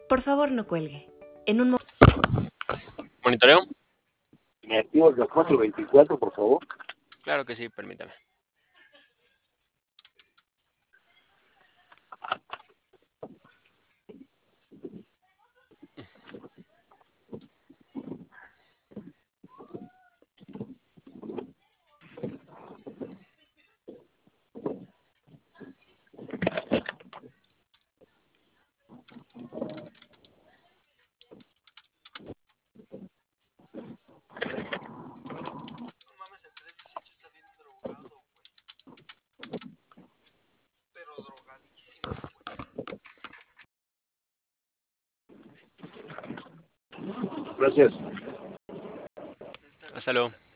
Por favor, no cuelgue. En un momento. ¿Monitoreo? ¿Me activas las 4:24, por favor? Claro que sí, permítame. Gracias. Hasta luego.